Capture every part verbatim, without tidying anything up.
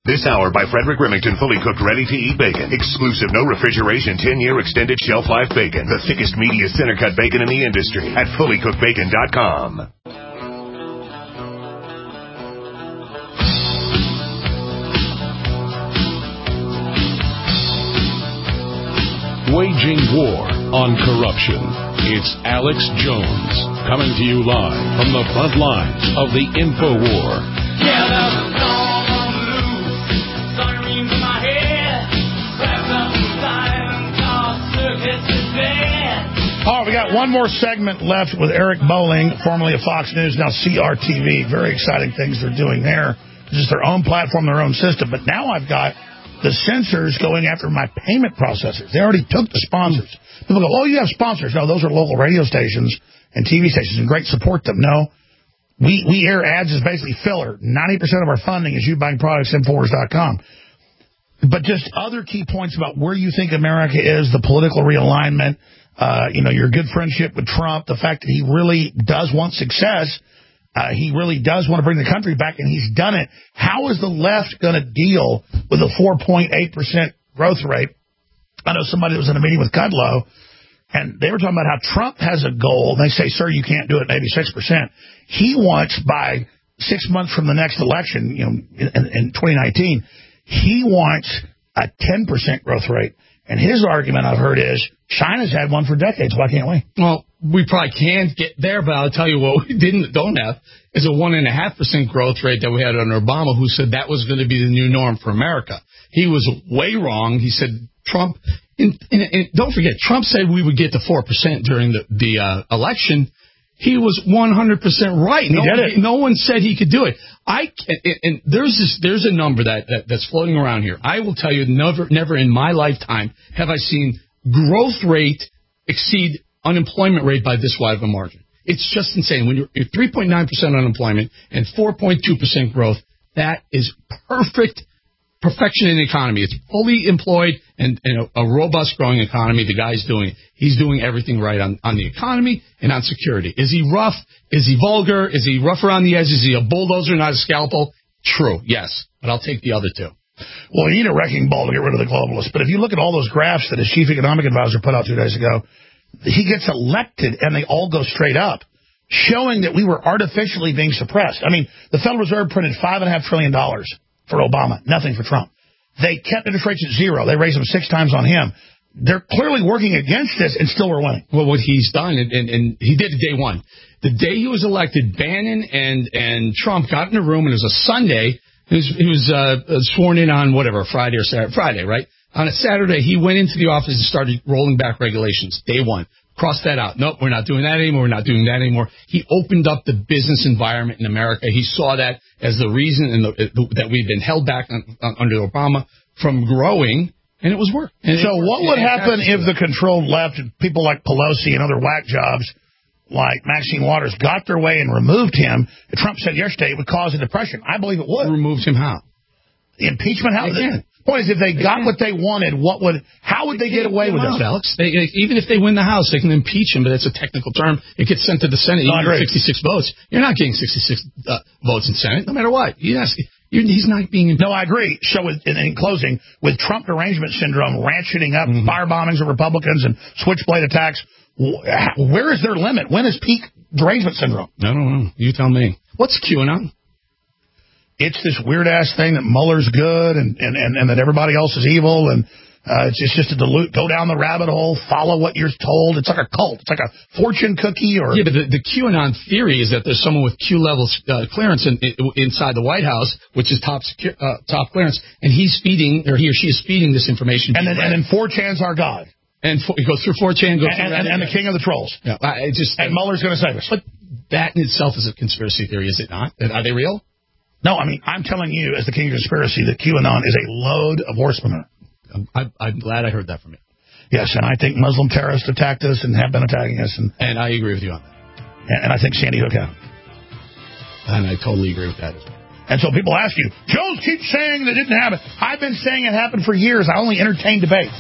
This hour by Frederick Remington, fully cooked, ready-to-eat bacon. Exclusive, no refrigeration, ten-year extended shelf life bacon. The thickest, meatiest, center-cut bacon in the industry at fully cooked bacon dot com. Waging war on corruption. It's Alex Jones coming to you live from the front lines of the info war. Yeah, there's a storm on the loose. Sirens in my head. Wrapped up in time. Car circuits is bad. Oh, we got one more segment left with Eric Bolling, formerly of Fox News, now C R T V. Very exciting things they're doing there. This is their own platform, their own system. But now I've got the censors going after my payment processors. They already took the sponsors. People go, oh, you have sponsors. No, those are local radio stations and T V stations, and great, support them. No, we, we air ads is basically filler. ninety percent of our funding is you buying products, Infowars dot com. But just other key points about where you think America is, the political realignment, uh, you know, your good friendship with Trump, the fact that he really does want success. Uh, he really does want to bring the country back, and he's done it. How is the left going to deal with a four point eight percent growth rate? I know somebody was in a meeting with Kudlow, and they were talking about how Trump has a goal. They say, sir, you can't do it, maybe six percent. He wants, by six months from the next election, you know, in, in twenty nineteen, he wants a ten percent growth rate. And his argument, I've heard, is China's had one for decades. Why can't we? Well, we probably can't get there, but I'll tell you what we didn't don't have is a one and a half percent growth rate that we had under Obama, who said that was going to be the new norm for America. He was way wrong. He said Trump. In, in, in, don't forget, Trump said we would get to four percent during the the uh, election. He was one hundred percent right. He no, did it. No one said he could do it. I and, and there's this there's a number that, that that's floating around here. I will tell you, never never in my lifetime have I seen growth rate exceed unemployment rate by this wide of a margin. It's just insane. When you're, you're three point nine percent unemployment and four point two percent growth, that is perfect. Perfection in the economy. It's fully employed and, and a, a robust growing economy. The guy's doing it. He's doing everything right on, on the economy and on security. Is he rough? Is he vulgar? Is he rough around the edges? Is he a bulldozer, not a scalpel? True, yes. But I'll take the other two. Well, you need a wrecking ball to get rid of the globalists. But if you look at all those graphs that his chief economic advisor put out two days ago, he gets elected and they all go straight up, showing that we were artificially being suppressed. I mean, the Federal Reserve printed five and a half trillion dollars for Obama, nothing for Trump. They kept interest rates at zero. They raised them six times on him. They're clearly working against this, and still we're winning. Well, what he's done, and, and, and he did it day one. The day he was elected, Bannon and, and Trump got in a room, and it was a Sunday. He was, he was uh, sworn in on whatever, Friday or Saturday, Friday, right? On a Saturday, he went into the office and started rolling back regulations, day one. Cross that out. Nope, we're not doing that anymore. We're not doing that anymore. He opened up the business environment in America. He saw that as the reason in the, that we've been held back on, on, under Obama from growing, and it was work. And so it what would happen if the controlled left, people like Pelosi and other whack jobs like Maxine Waters got their way and removed him? Trump said yesterday it would cause a depression. I believe it would. Removed him how? The impeachment? How? Again. Point is, if they, they got can. what they wanted, what would? How would they, they get away with it, this? Alex? They, even if they win the House, they can impeach him, but it's a technical term. It gets sent to the Senate. You get sixty-six votes. You're not getting sixty-six uh, votes in Senate, no matter what. You ask, you're, he's not being impeached. No, I agree. So, with, in, in closing, with Trump derangement syndrome ratcheting up, mm-hmm. fire bombings of Republicans and switchblade attacks, where is their limit? When is peak derangement syndrome? I don't know. You tell me. What's QAnon? It's this weird-ass thing that Mueller's good and, and, and, and that everybody else is evil, and uh, it's, it's just a dilute, go down the rabbit hole, follow what you're told. It's like a cult. It's like a fortune cookie. Or Yeah, but the, the QAnon theory is that there's someone with Q-level uh, clearance in, in, inside the White House, which is top secu- uh, top clearance, and he's feeding, or he or she is feeding this information. And then, and then four chan's our God. And for, it goes through four chan, goes and, through and, and, and the king of the trolls. Yeah, I, it just, and Mueller's going to save us. But that in itself is a conspiracy theory, is it not? Are they real? No, I mean, I'm telling you, as the king of conspiracy, that QAnon is a load of horse manure. I'm, I'm glad I heard that from you. Yes, and I think Muslim terrorists attacked us and have been attacking us. And, and I agree with you on that. And, and I think Sandy Hook happened. And I totally agree with that as well. And so people ask you, Jones keeps saying that it didn't happen. I've been saying it happened for years. I only entertain debates.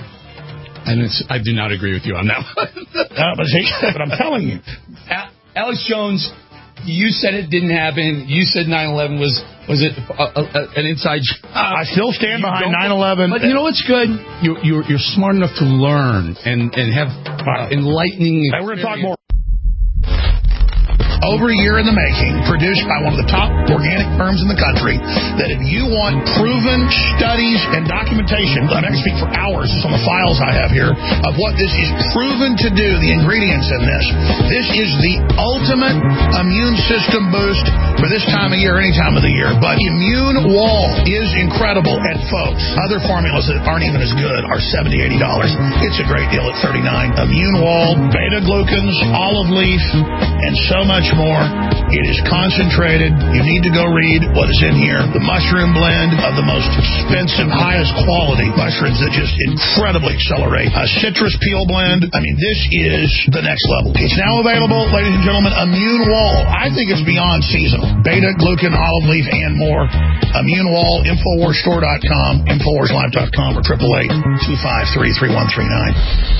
And it's, I do not agree with you on that one. uh, but, see, but I'm telling you. Alex Jones, you said it didn't happen. You said nine eleven was Was it uh, uh, an inside? Uh, I still stand behind nine eleven. But you know what's good? You, you're you're smart enough to learn and and have uh, enlightening. Hey, we're going to talk more. Over a year in the making, produced by one of the top organic firms in the country, that if you want proven studies and documentation, I can speak for hours, it's on the files I have here, of what this is proven to do, the ingredients in this. This is the ultimate immune system boost for this time of year, any time of the year. But Immune Wall is incredible. And folks, other formulas that aren't even as good are seventy dollars, eighty dollars. It's a great deal at thirty-nine dollars. Immune Wall, beta-glucans, olive leaf, and so much more. It is concentrated. You need to go read what is in here. The mushroom blend of the most expensive, highest quality mushrooms that just incredibly accelerate. A citrus peel blend. I mean, this is the next level. It's now available, ladies and gentlemen, Immune Wall. I think it's beyond seasonal. Beta, glucan, olive leaf, and more. Immune Wall, Infowars Store dot com, Infowars Live dot com, or eight eight eight, two five three, three one three nine.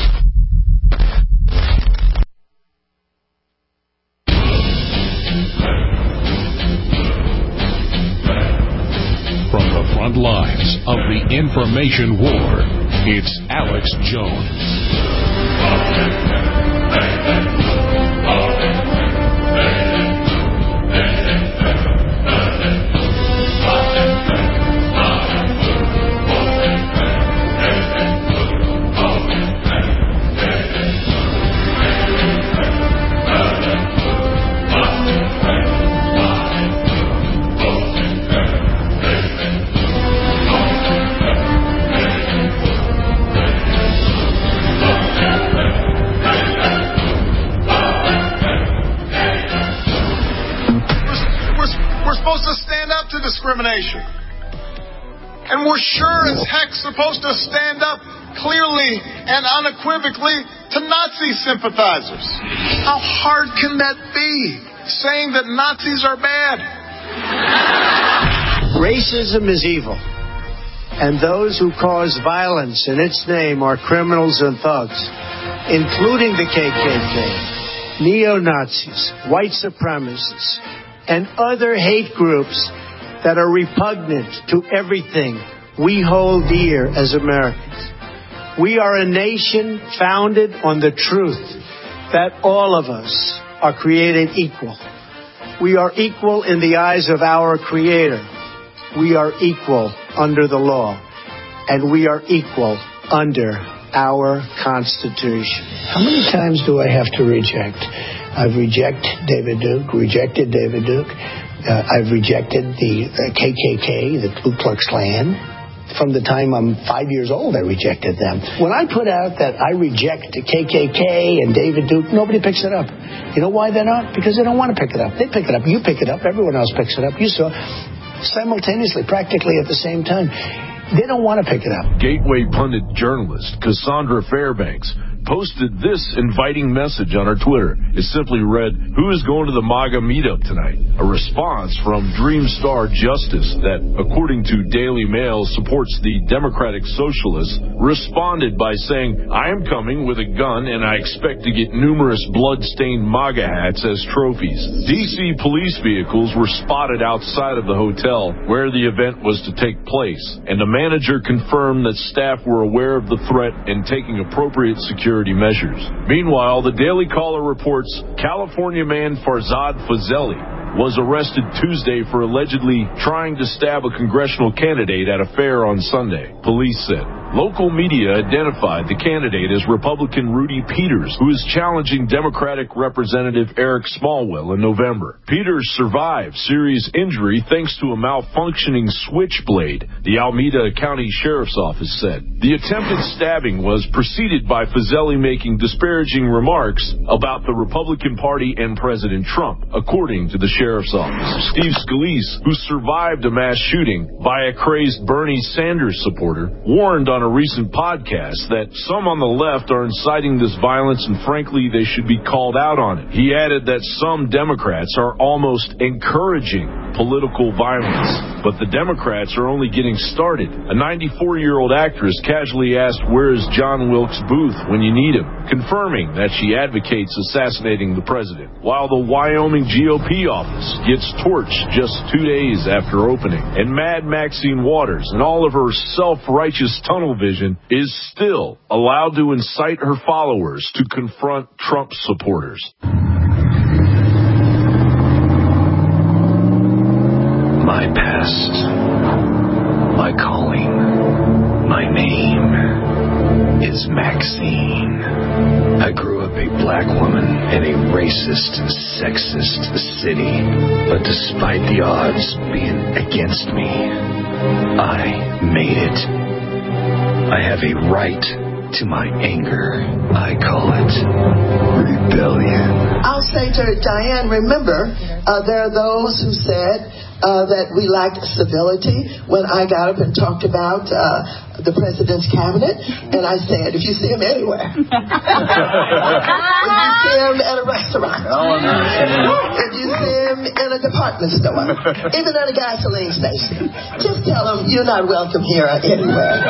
From the front lines of the information war, it's Alex Jones. Discrimination. And we're sure as heck supposed to stand up clearly and unequivocally to Nazi sympathizers. How hard can that be, saying that Nazis are bad? Racism is evil, and those who cause violence in its name are criminals and thugs, including the K K K, neo-Nazis, white supremacists, and other hate groups that are repugnant to everything we hold dear as Americans. We are a nation founded on the truth that all of us are created equal. We are equal in the eyes of our Creator. We are equal under the law. And we are equal under our Constitution. How many times do I have to reject? I've rejected David Duke, rejected David Duke. Uh, I've rejected the, the K K K, the Ku Klux Klan. From the time I'm five years old, I rejected them. When I put out that I reject the K K K and David Duke, nobody picks it up. You know why they're not? Because they don't want to pick it up. They pick it up. You pick it up. Everyone else picks it up. You saw simultaneously, practically at the same time. They don't want to pick it up. Gateway pundit journalist Cassandra Fairbanks posted this inviting message on her Twitter. It simply read, "Who is going to the MAGA meetup tonight?" A response from Dream Star Justice that, according to Daily Mail, supports the Democratic Socialists, responded by saying, "I am coming with a gun and I expect to get numerous blood-stained MAGA hats as trophies." D C police vehicles were spotted outside of the hotel where the event was to take place, and the manager confirmed that staff were aware of the threat and taking appropriate security measures. Meanwhile, the Daily Caller reports California man Farzad Fazeli was arrested Tuesday for allegedly trying to stab a congressional candidate at a fair on Sunday, police said. Local media identified the candidate as Republican Rudy Peters, who is challenging Democratic Representative Eric Smallwell in November. Peters survived serious injury thanks to a malfunctioning switchblade, the Alameda County Sheriff's Office said. The attempted stabbing was preceded by Fazeli making disparaging remarks about the Republican Party and President Trump, according to the Sheriff's Office. Steve Scalise, who survived a mass shooting by a crazed Bernie Sanders supporter, warned on a recent podcast that some on the left are inciting this violence and frankly they should be called out on it. He added that some Democrats are almost encouraging political violence. But the Democrats are only getting started. A ninety-four-year-old actress casually asked, "Where is John Wilkes Booth when you need him?" confirming that she advocates assassinating the president. While the Wyoming G O P office gets torched just two days after opening. And Mad Maxine Waters, in all of her self-righteous tunnel vision, is still allowed to incite her followers to confront Trump supporters. My past, my calling, my name is Maxine. I grew up a black woman in a racist, sexist city. But despite the odds being against me, I made it. I have a right to my anger. I call it rebellion. I'll say to Diane, remember, uh, there are those who said uh, that we lacked civility when I got up and talked about uh, the president's cabinet, and I said, if you see him anywhere, if you see him at a restaurant, if you see him in a department store, even at a gasoline station, just tell him you're not welcome here or anywhere.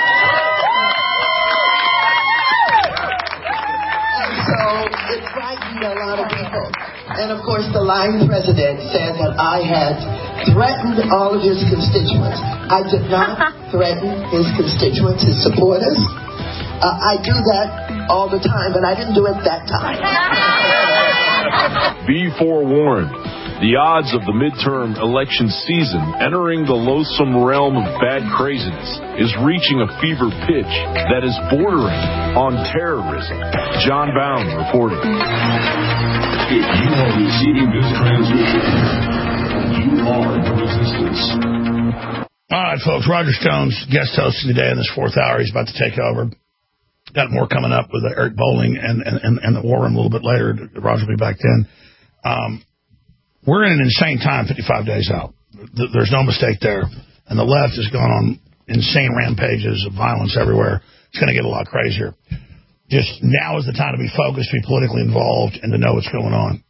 So it frightened a lot of people. And of course, the lying president said that I had threatened all of his constituents. I did not threaten his constituents, his supporters. Uh, I do that all the time, but I didn't do it that time. Be forewarned. The odds of the midterm election season entering the loathsome realm of bad craziness is reaching a fever pitch that is bordering on terrorism. John Bound reporting. If you are receiving this transmission, you are the resistance. All right, folks. Roger Stone's guest hosting today in this fourth hour. He's about to take over. Got more coming up with Eric Bolling and, and, and the war room a little bit later. Roger will be back then. Um, we're in an insane time fifty-five days out. There's no mistake there. And the left has gone on insane rampages of violence everywhere. It's going to get a lot crazier. Just now is the time to be focused, to be politically involved, and to know what's going on.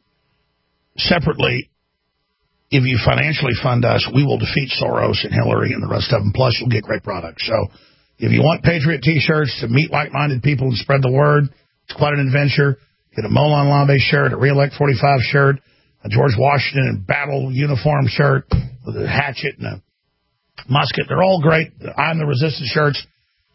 Separately, if you financially fund us, we will defeat Soros and Hillary and the rest of them. Plus, you'll get great products. So if you want Patriot T-shirts to meet like-minded people and spread the word, it's quite an adventure. Get a Molon Labe shirt, a Reelect forty-five shirt, a George Washington and battle uniform shirt with a hatchet and a musket. They're all great. I'm the Resistance shirts.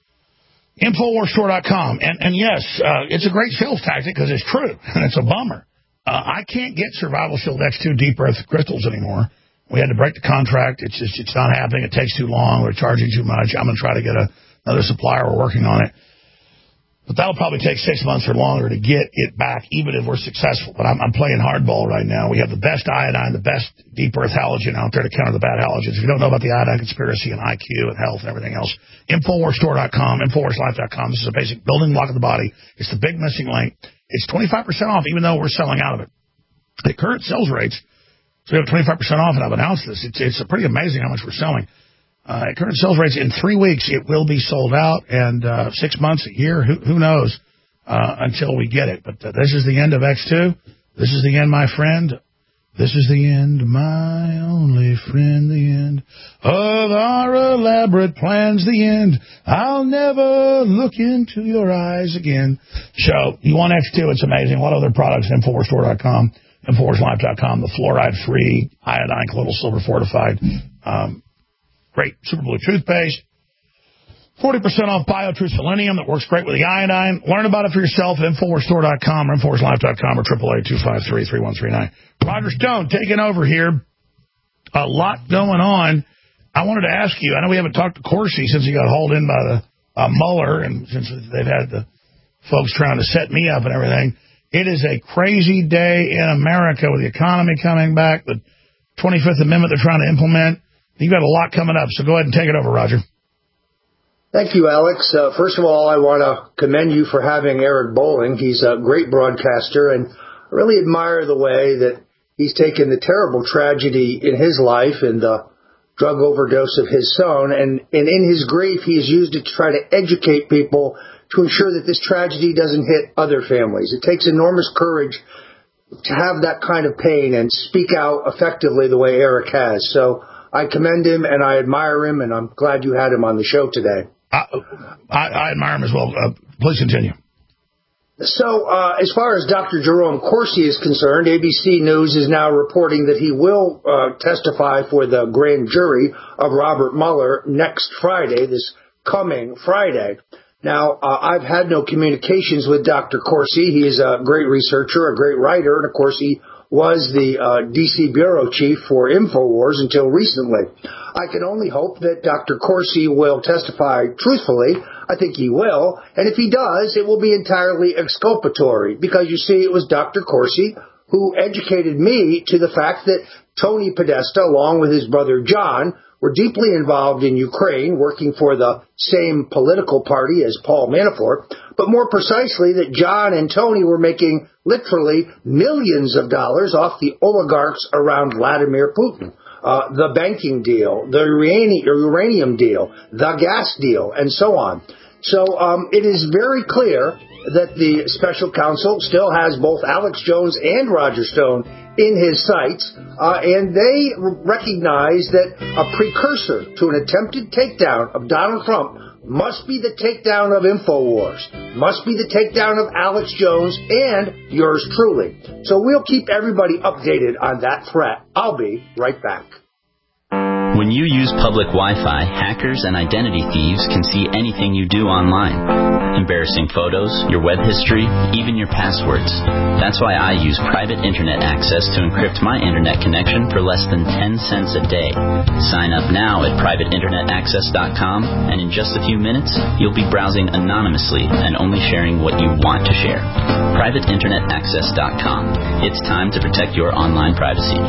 Infowars Store dot com. And, and yes, uh, it's a great sales tactic because it's true, and it's a bummer. Uh, I can't get Survival Shield X two Deep Earth crystals anymore. We had to break the contract. It's just it's not happening. It takes too long. We're charging too much. I'm going to try to get a, another supplier. We're working on it. But that'll probably take six months or longer to get it back, even if we're successful. But I'm, I'm playing hardball right now. We have the best iodine, the best deep earth halogen out there to counter the bad halogens. If you don't know about the iodine conspiracy and I Q and health and everything else, Infowars Store dot com, Infowars Life dot com. This is a basic building block of the body. It's the big missing link. It's twenty-five percent off, even though we're selling out of it. The current sales rates, so we have twenty-five percent off, and I've announced this. It's, it's pretty amazing how much we're selling. Uh, at current sales rates, in three weeks, it will be sold out, and uh, six months, a year, who, who knows, uh, until we get it. But uh, this is the end of X two. This is the end, my friend. This is the end, my only friend, the end of our elaborate plans, the end. I'll never look into your eyes again. So, you want X two, it's amazing. What other products? Infowars Store dot com, Infowars Life dot com, the fluoride-free, iodine, colloidal silver fortified, um, great Super Blue toothpaste. forty percent off BioTruth Selenium that works great with the iodine. Learn about it for yourself at Infowars Store dot com or Infowars Life dot com or eight eight eight, two five three, three one three nine. Roger Stone taking over here. A lot going on. I wanted to ask you, I know we haven't talked to Corsi since he got hauled in by the uh, Mueller and since they've had the folks trying to set me up and everything. It is a crazy day in America with the economy coming back, the twenty-fifth Amendment they're trying to implement. You've got a lot coming up, so go ahead and take it over, Roger. Thank you, Alex. Uh, first of all, I want to commend you for having Eric Bolling. He's a great broadcaster, and I really admire the way that he's taken the terrible tragedy in his life and the drug overdose of his son, and, and in his grief, he has used it to try to educate people to ensure that this tragedy doesn't hit other families. It takes enormous courage to have that kind of pain and speak out effectively the way Eric has. So I commend him and I admire him, and I'm glad you had him on the show today. I, I, I admire him as well. Uh, please continue. So, uh, as far as Doctor Jerome Corsi is concerned, A B C News is now reporting that he will uh, testify for the grand jury of Robert Mueller next Friday, this coming Friday. Now, uh, I've had no communications with Doctor Corsi. He is a great researcher, a great writer, and of course he was the uh, D C bureau chief for InfoWars until recently. I can only hope that Doctor Corsi will testify truthfully. I think he will. And if he does, it will be entirely exculpatory because, you see, it was Doctor Corsi who educated me to the fact that Tony Podesta, along with his brother John, were deeply involved in Ukraine, working for the same political party as Paul Manafort, but more precisely that John and Tony were making literally millions of dollars off the oligarchs around Vladimir Putin. Uh, the banking deal, the uranium deal, the gas deal, and so on. So um, it is very clear that the special counsel still has both Alex Jones and Roger Stone in his sights, uh, and they recognize that a precursor to an attempted takedown of Donald Trump must be the takedown of InfoWars, must be the takedown of Alex Jones and yours truly. So we'll keep everybody updated on that threat. I'll be right back. When you use public Wi-Fi, hackers and identity thieves can see anything you do online. Embarrassing photos, your web history, even your passwords. That's why I use private internet access to encrypt my internet connection for less than ten cents a day. Sign up now at private internet access dot com, and in just a few minutes, you'll be browsing anonymously and only sharing what you want to share. private internet access dot com. It's time to protect your online privacy.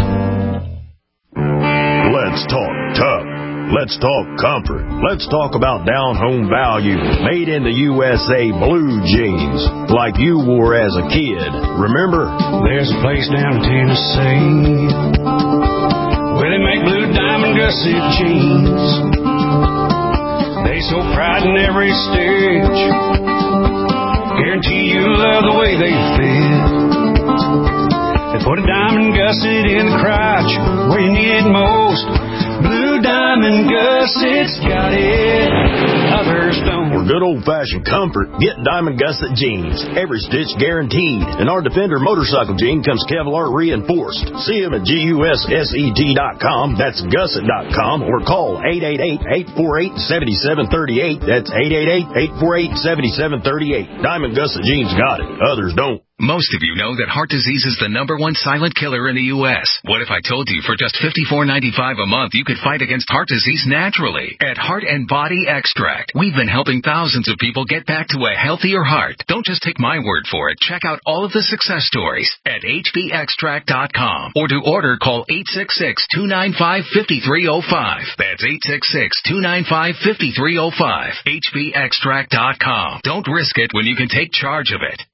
Let's talk tough. Let's talk comfort. Let's talk about down-home value. Made in the U S A blue jeans, like you wore as a kid. Remember? There's a place down in Tennessee where they make blue diamond gusset jeans. They so pride in every stitch. Guarantee you love the way they fit. They put a diamond gusset in the crotch where you need it most. Blue Diamond Gusset's got it, others don't. For good old-fashioned comfort, get Diamond Gusset jeans. Every stitch guaranteed. And our Defender motorcycle jean comes Kevlar reinforced. See them at G U S S E T dot com. That's gusset dot com. Or call eight eight eight, eight four eight, seven seven three eight. That's eight eight eight, eight four eight, seven seven three eight. Diamond Gusset jeans got it. Others don't. Most of you know that heart disease is the number one silent killer in the U S What if I told you for just fifty-four ninety-five a month you could fight against heart disease naturally? At Heart and Body Extract, we've been helping thousands of people get back to a healthier heart. Don't just take my word for it. Check out all of the success stories at H B extract dot com. Or to order, call eight six six, two nine five, five three zero five. That's eight six six, two nine five, five three zero five. H B extract dot com. Don't risk it when you can take charge of it.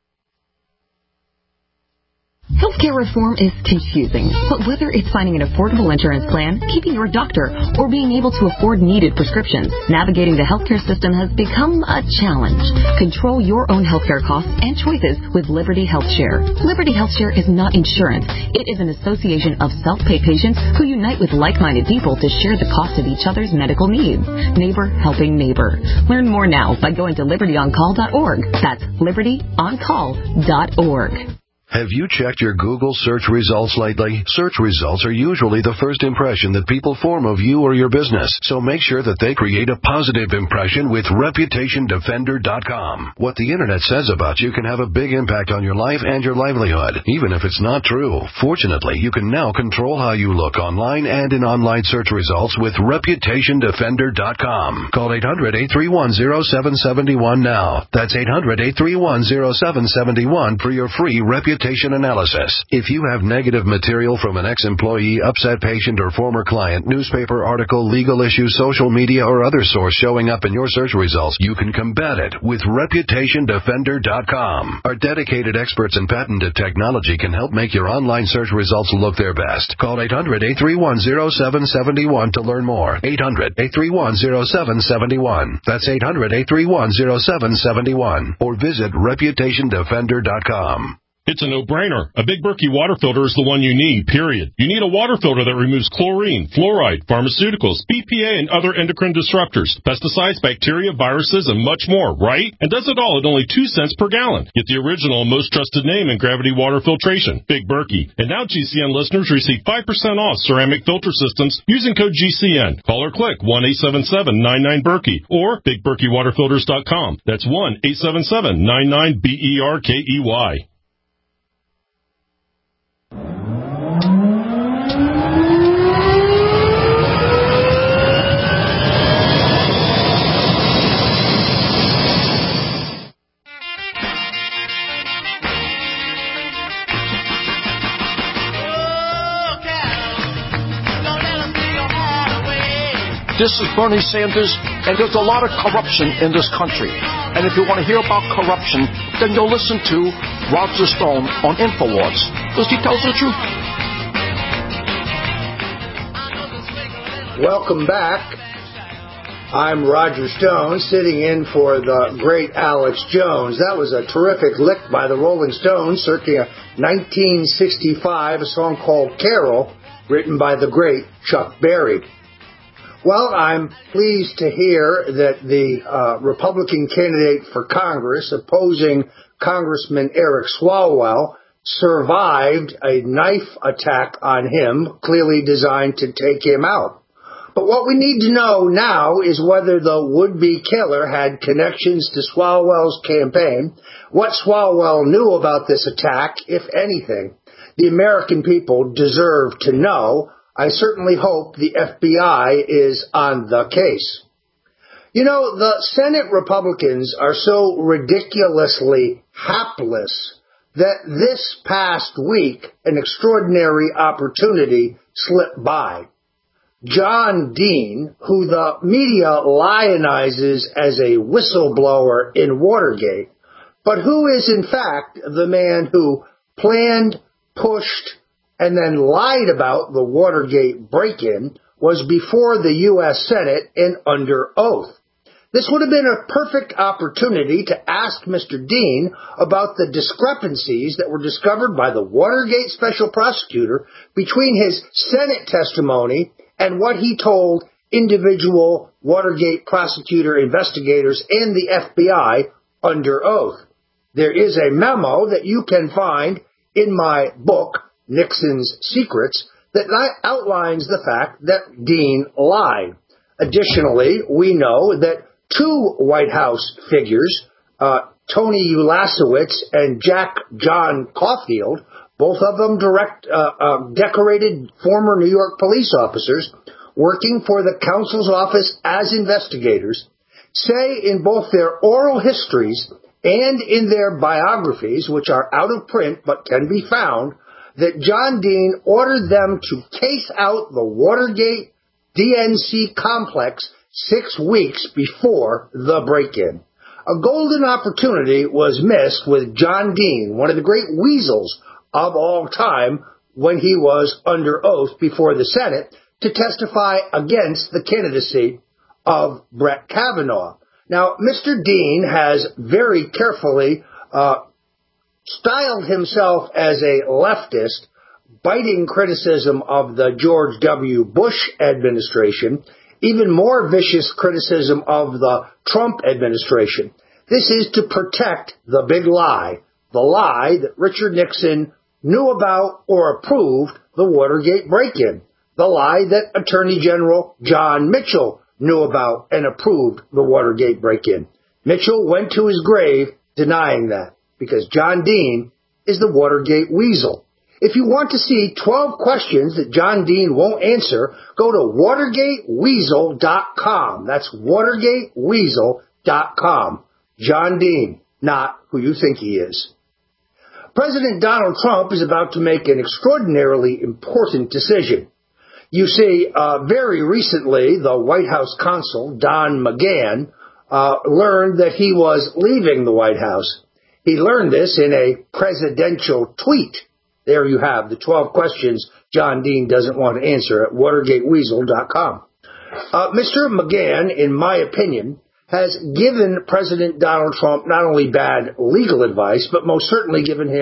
Healthcare reform is confusing, but whether it's finding an affordable insurance plan, keeping your doctor, or being able to afford needed prescriptions, navigating the healthcare system has become a challenge. Control your own healthcare costs and choices with Liberty HealthShare. Liberty HealthShare is not insurance. It is an association of self-pay patients who unite with like-minded people to share the cost of each other's medical needs. Neighbor helping neighbor. Learn more now by going to liberty on call dot org. That's liberty on call dot org. Have you checked your Google search results lately? Search results are usually the first impression that people form of you or your business, so make sure that they create a positive impression with reputation defender dot com. What the internet says about you can have a big impact on your life and your livelihood, even if it's not true. Fortunately, you can now control how you look online and in online search results with reputation defender dot com. Call eight hundred, eight three one, zero seven seven one now. That's eight hundred, eight three one, zero seven seven one for your free reputation analysis. If you have negative material from an ex-employee, upset patient, or former client, newspaper article, legal issue, social media, or other source showing up in your search results, you can combat it with reputation defender dot com. Our dedicated experts in patented technology can help make your online search results look their best. Call eight hundred, eight three one, zero seven seven one to learn more. eight hundred, eight three one, zero seven seven one. That's eight hundred, eight three one, zero seven seven one. Or visit reputation defender dot com. It's a no-brainer. A Big Berkey water filter is the one you need, period. You need a water filter that removes chlorine, fluoride, pharmaceuticals, B P A, and other endocrine disruptors, pesticides, bacteria, viruses, and much more, right? And does it all at only two cents per gallon. Get the original and most trusted name in gravity water filtration, Big Berkey. And now G C N listeners receive five percent off ceramic filter systems using code G C N. Call or click one eight seven seven nine nine Berkey or big berkey water filters dot com. That's one eight seven seven nine nine B E R K E Y. This is Bernie Sanders, and there's a lot of corruption in this country. And if you want to hear about corruption, then you'll listen to Roger Stone on InfoWars, because he tells the truth. Welcome back. I'm Roger Stone, sitting in for the great Alex Jones. That was a terrific lick by the Rolling Stones, circa nineteen sixty-five, a song called Carol, written by the great Chuck Berry. Well, I'm pleased to hear that the uh, Republican candidate for Congress opposing Congressman Eric Swalwell survived a knife attack on him, clearly designed to take him out. But what we need to know now is whether the would-be killer had connections to Swalwell's campaign, what Swalwell knew about this attack, if anything. The American people deserve to know. I certainly hope the F B I is on the case. You know, the Senate Republicans are so ridiculously hapless that this past week an extraordinary opportunity slipped by. John Dean, who the media lionizes as a whistleblower in Watergate, but who is in fact the man who planned, pushed, and then lied about the Watergate break-in, was before the U S Senate and under oath. This would have been a perfect opportunity to ask Mister Dean about the discrepancies that were discovered by the Watergate special prosecutor between his Senate testimony and what he told individual Watergate prosecutor investigators and the F B I under oath. There is a memo that you can find in my book, Nixon's Secrets, that outlines the fact that Dean lied. Additionally, we know that two White House figures, uh, Tony Ulasewicz and Jack John Caulfield, both of them direct, uh, uh, decorated former New York police officers working for the counsel's office as investigators, say in both their oral histories and in their biographies, which are out of print but can be found, that John Dean ordered them to case out the Watergate D N C complex six weeks before the break-in. A golden opportunity was missed with John Dean, one of the great weasels of all time, when he was under oath before the Senate to testify against the candidacy of Brett Kavanaugh. Now, Mister Dean has very carefully uh, styled himself as a leftist, biting criticism of the George W. Bush administration, even more vicious criticism of the Trump administration. This is to protect the big lie, the lie that Richard Nixon knew about or approved the Watergate break-in, the lie that Attorney General John Mitchell knew about and approved the Watergate break-in. Mitchell went to his grave denying that, because John Dean is the Watergate weasel. If you want to see twelve questions that John Dean won't answer, go to watergate weasel dot com. That's watergate weasel dot com. John Dean, not who you think he is. President Donald Trump is about to make an extraordinarily important decision. You see, uh, very recently, the White House counsel, Don McGahn, uh, learned that he was leaving the White House. He learned this in a presidential tweet. There you have the twelve questions John Dean doesn't want to answer at watergate weasel dot com. Uh, Mister McGahn, in my opinion, has given President Donald Trump not only bad legal advice, but most certainly given him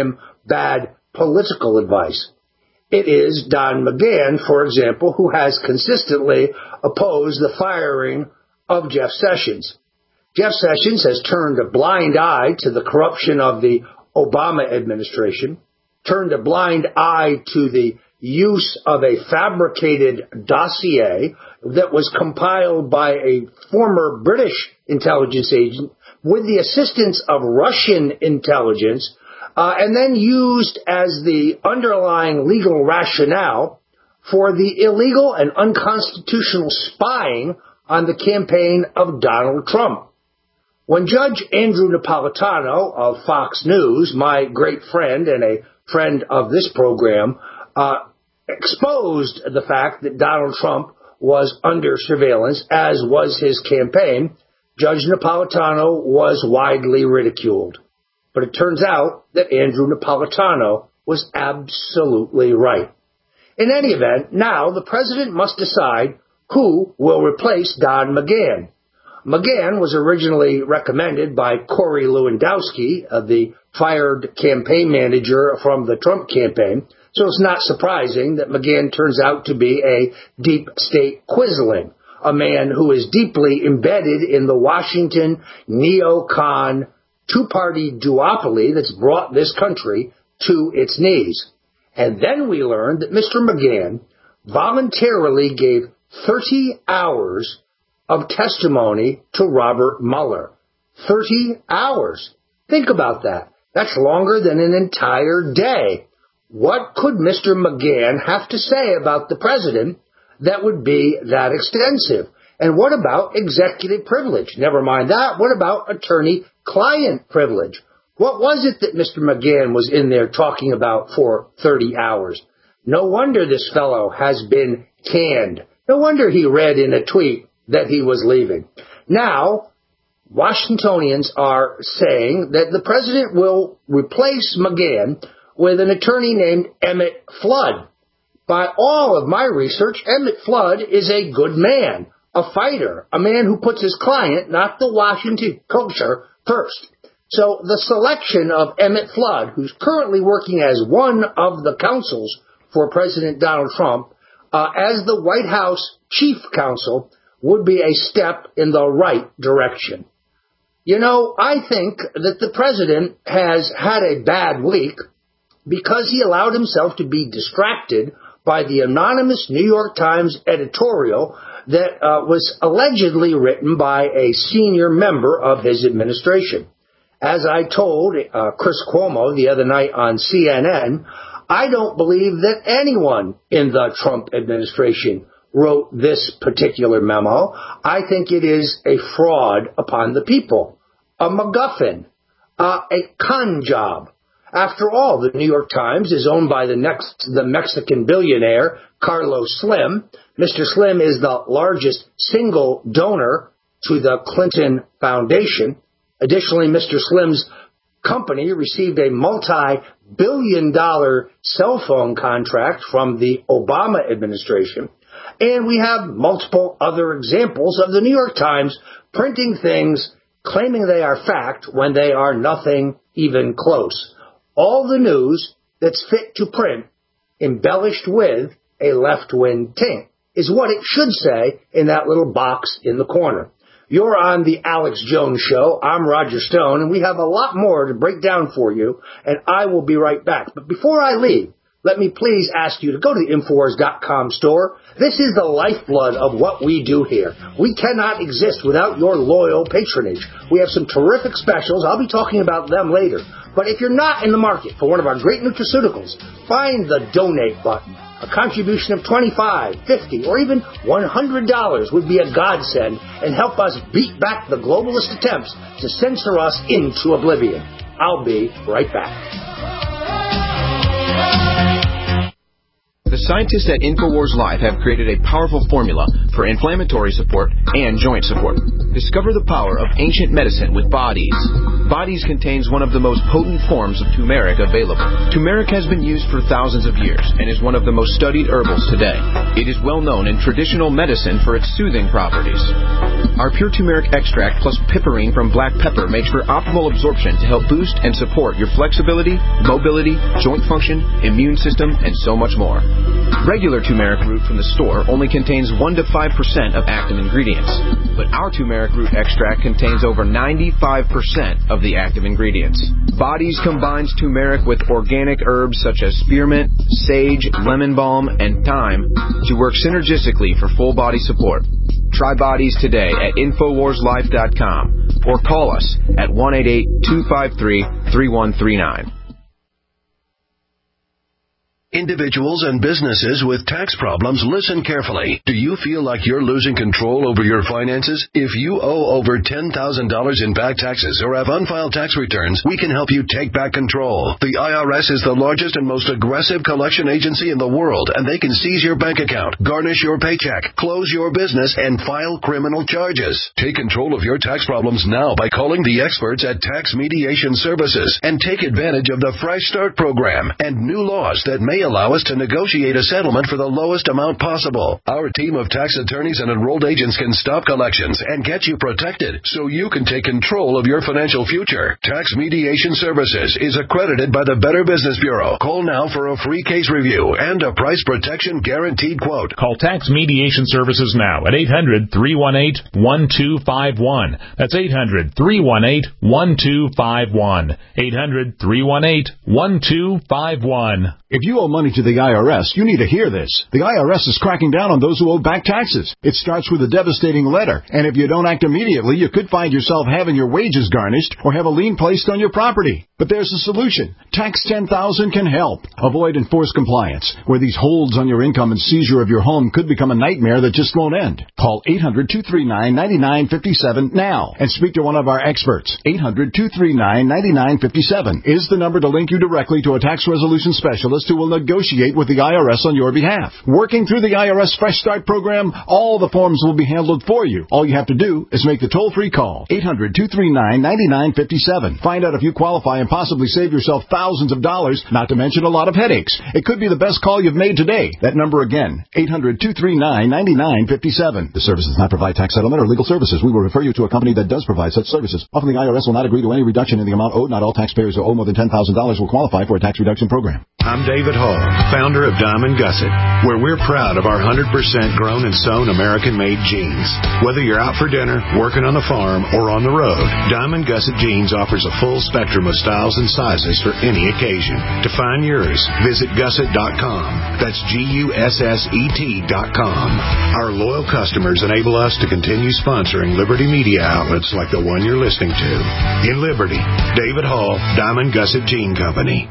bad political advice. It is Don McGahn, for example, who has consistently opposed the firing of Jeff Sessions. Jeff Sessions has turned a blind eye to the corruption of the Obama administration, turned a blind eye to the use of a fabricated dossier that was compiled by a former British intelligence agent with the assistance of Russian intelligence, uh, and then used as the underlying legal rationale for the illegal and unconstitutional spying on the campaign of Donald Trump. When Judge Andrew Napolitano of Fox News, my great friend and a friend of this program, uh, exposed the fact that Donald Trump was under surveillance, as was his campaign, Judge Napolitano was widely ridiculed. But it turns out that Andrew Napolitano was absolutely right. In any event, now the president must decide who will replace Don McGahn. McGahn was originally recommended by Corey Lewandowski, uh, the fired campaign manager from the Trump campaign, so it's not surprising that McGahn turns out to be a deep state quisling, a man who is deeply embedded in the Washington neocon two-party duopoly that's brought this country to its knees. And then we learned that Mister McGahn voluntarily gave thirty hours of testimony to Robert Mueller. thirty hours. Think about that. That's longer than an entire day. What could Mister McGahn have to say about the president that would be that extensive? And what about executive privilege? Never mind that. What about attorney-client privilege? What was it that Mister McGahn was in there talking about for thirty hours? No wonder this fellow has been canned. No wonder he read in a tweet that he was leaving. Now, Washingtonians are saying that the president will replace McGahn with an attorney named Emmett Flood. By all of my research, Emmett Flood is a good man, a fighter, a man who puts his client, not the Washington culture, first. So the selection of Emmett Flood, who's currently working as one of the counsels for President Donald Trump, uh, as the White House chief counsel, would be a step in the right direction. You know, I think that the president has had a bad week because he allowed himself to be distracted by the anonymous New York Times editorial that uh, was allegedly written by a senior member of his administration. As I told uh, Chris Cuomo the other night on C N N, I don't believe that anyone in the Trump administration wrote this particular memo. I think it is a fraud upon the people, a MacGuffin, uh, a con job. After all, the New York Times is owned by the next, the Mexican billionaire, Carlos Slim. Mister Slim is the largest single donor to the Clinton Foundation. Additionally, Mister Slim's company received a multi-billion dollar cell phone contract from the Obama administration. And we have multiple other examples of the New York Times printing things claiming they are fact when they are nothing even close. All the news that's fit to print, embellished with a left-wing tint, is what it should say in that little box in the corner. You're on the Alex Jones Show. I'm Roger Stone, and we have a lot more to break down for you, and I will be right back. But before I leave, let me please ask you to go to the Infowars dot com store. This is the lifeblood of what we do here. We cannot exist without your loyal patronage. We have some terrific specials. I'll be talking about them later. But if you're not in the market for one of our great nutraceuticals, find the donate button. A contribution of twenty-five dollars, fifty dollars, or even one hundred dollars would be a godsend and help us beat back the globalist attempts to censor us into oblivion. I'll be right back. The scientists at InfoWars Live have created a powerful formula for inflammatory support and joint support. Discover the power of ancient medicine with Bodies. Bodies contains one of the most potent forms of turmeric available. Turmeric has been used for thousands of years and is one of the most studied herbals today. It is well known in traditional medicine for its soothing properties. Our pure turmeric extract plus piperine from black pepper makes for optimal absorption to help boost and support your flexibility, mobility, joint function, immune system, and so much more. Regular turmeric root from the store only contains one to five percent of active ingredients, but our turmeric root extract contains over ninety-five percent of the active ingredients. Bodies combines turmeric with organic herbs such as spearmint, sage, lemon balm, and thyme to work synergistically for full body support. Try Bodies today at Infowars Life dot com or call us at one eight eight, two five three, three one three nine. Individuals and businesses with tax problems, listen carefully. Do you feel like you're losing control over your finances? If you owe over ten thousand dollars in back taxes or have unfiled tax returns, we can help you take back control. The I R S is the largest and most aggressive collection agency in the world, and they can seize your bank account, garnish your paycheck, close your business, and file criminal charges. Take control of your tax problems now by calling the experts at Tax Mediation Services and take advantage of the Fresh Start program and new laws that may allow us to negotiate a settlement for the lowest amount possible. Our team of tax attorneys and enrolled agents can stop collections and get you protected so you can take control of your financial future. Tax Mediation Services is accredited by the Better Business Bureau. Call now for a free case review and a price protection guaranteed quote. Call Tax Mediation Services now at eight hundred, three one eight, one two five one. That's eight hundred, three one eight, one two five one. eight hundred, three one eight, one two five one. If you owe money to the I R S, you need to hear this. The I R S is cracking down on those who owe back taxes. It starts with a devastating letter, and if you don't act immediately, you could find yourself having your wages garnished or have a lien placed on your property. But there's a solution. Tax ten thousand can help. Avoid enforced compliance, where these holds on your income and seizure of your home could become a nightmare that just won't end. Call eight hundred, two three nine, nine nine five seven now and speak to one of our experts. eight hundred, two three nine, nine nine five seven is the number to link you directly to a tax resolution specialist who will negotiate with the I R S on your behalf. Working through the I R S Fresh Start program, all the forms will be handled for you. All you have to do is make the toll-free call. eight hundred, two three nine, nine nine five seven. Find out if you qualify and possibly save yourself thousands of dollars, not to mention a lot of headaches. It could be the best call you've made today. That number again, eight hundred, two three nine, nine nine five seven. The service does not provide tax settlement or legal services. We will refer you to a company that does provide such services. Often the I R S will not agree to any reduction in the amount owed. Not all taxpayers who owe more than ten thousand dollars will qualify for a tax reduction program. I'm David Hall, founder of Diamond Gusset, where we're proud of our one hundred percent grown and sewn American-made jeans. Whether you're out for dinner, working on the farm, or on the road, Diamond Gusset Jeans offers a full spectrum of styles and sizes for any occasion. To find yours, visit gusset dot com. That's G U S S E T dot com. Our loyal customers enable us to continue sponsoring Liberty media outlets like the one you're listening to. In Liberty, David Hall, Diamond Gusset Jean Company.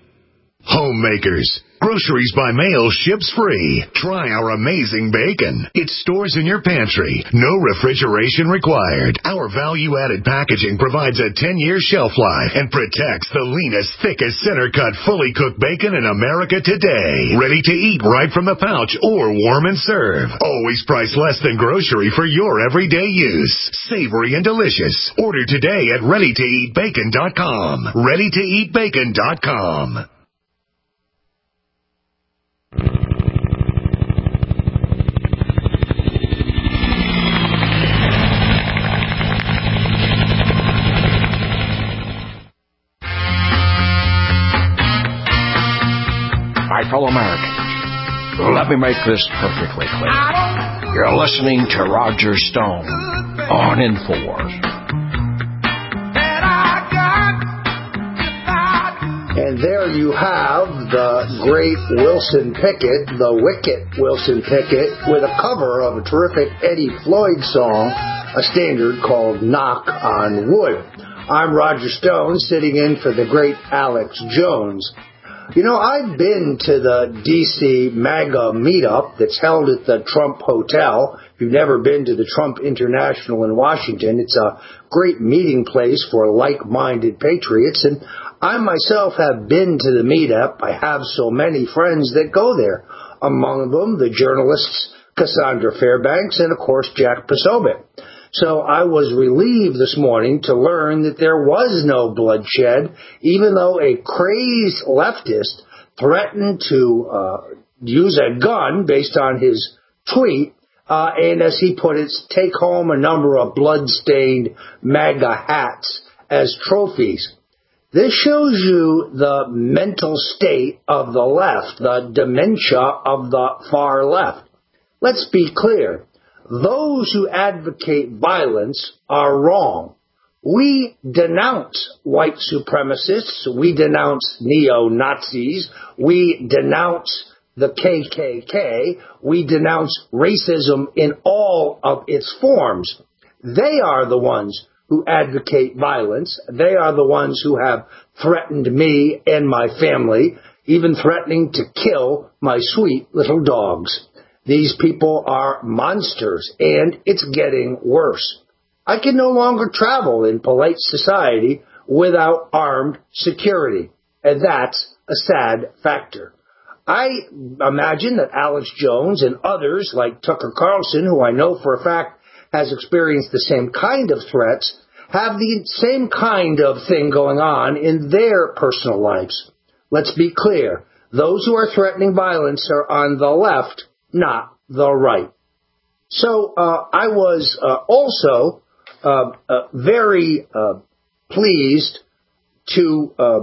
Homemakers. Groceries by mail ships free. Try our amazing bacon. It stores in your pantry. No refrigeration required. Our value-added packaging provides a ten-year shelf life and protects the leanest, thickest, center-cut, fully cooked bacon in America today. Ready to eat right from the pouch or warm and serve. Always priced less than grocery for your everyday use. Savory and delicious. Order today at ready to eat bacon dot com. ready to eat bacon dot com. My fellow Americans, let me make this perfectly clear. You're listening to Roger Stone on InfoWars. And there you have the great Wilson Pickett, the Wicked Wilson Pickett, with a cover of a terrific Eddie Floyd song, a standard called Knock on Wood. I'm Roger Stone, sitting in for the great Alex Jones. You know, I've been to the D C MAGA meetup that's held at the Trump Hotel. If you've never been to the Trump International in Washington, it's a great meeting place for like-minded patriots. And I myself have been to the meetup. I have so many friends that go there. Among them, the journalists Cassandra Fairbanks and, of course, Jack Posobiec. So I was relieved this morning to learn that there was no bloodshed, even though a crazed leftist threatened to uh, use a gun based on his tweet uh, and as he put it, take home a number of blood-stained MAGA hats as trophies. This shows you the mental state of the left, the dementia of the far left. Let's be clear. Those who advocate violence are wrong. We denounce white supremacists. We denounce neo-Nazis. We denounce the K K K. We denounce racism in all of its forms. They are the ones who advocate violence. They are the ones who have threatened me and my family, even threatening to kill my sweet little dogs. These people are monsters, and it's getting worse. I can no longer travel in polite society without armed security, and that's a sad factor. I imagine that Alex Jones and others like Tucker Carlson, who I know for a fact has experienced the same kind of threats, have the same kind of thing going on in their personal lives. Let's be clear. Those who are threatening violence are on the left, not the right. So uh, I was uh, also uh, uh, very uh, pleased to uh,